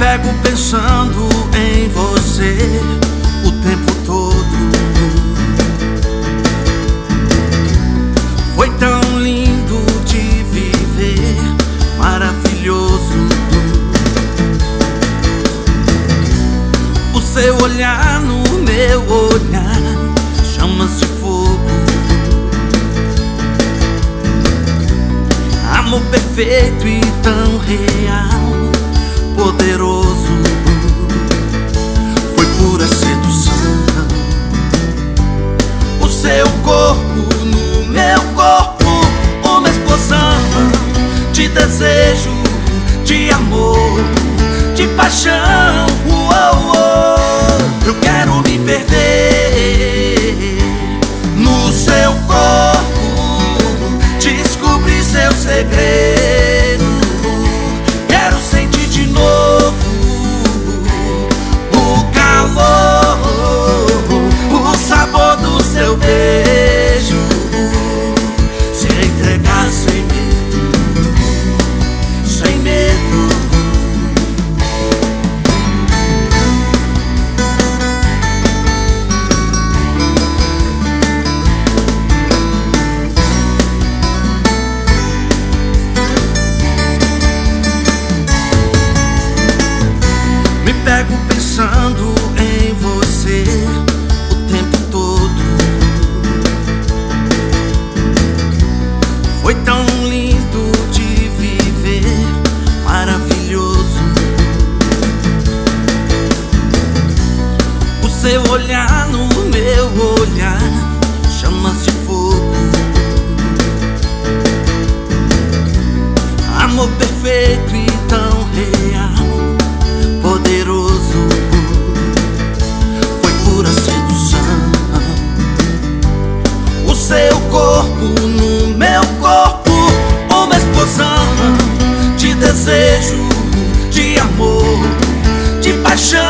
pego pensando em você o tempo todo. Foi tão lindo de viver, maravilhoso. O seu olhar no meu olhar, chamas de fogo. Amor perfeito e tão real, poderoso. Foi pura sedução. O seu corpo no meu corpo, uma explosão de desejo, de amor, de paixão. Eu quero me perder no seu corpo, descobrir seu segredo. Quero sentir de novo o calor, o sabor do seu beijo. Se entregar sem medo, sem medo. Me pego pensando em você o tempo todo. Foi tão lindo de viver, maravilhoso. O seu olhar no meu olhar, chamas de fogo. Amor perfeito e tão real, poderoso. Foi pura sedução. O seu corpo no meu corpo, uma explosão de desejo, de amor, de paixão.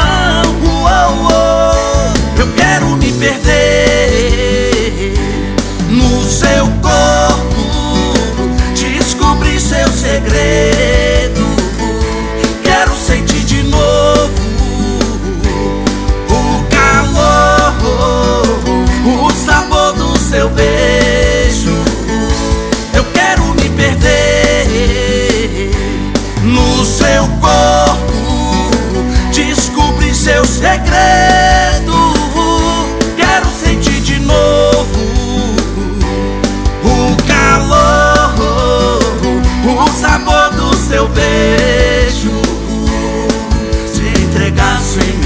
Eu quero me perder no seu corpo, descobrir seu segredo. Quero sentir de novo o calor, o sabor do seu beijo. Eu quero me perder no seu corpo, descobrir seu segredo. Quero sentir de novo o calor, o sabor do seu beijo. Se entregar sem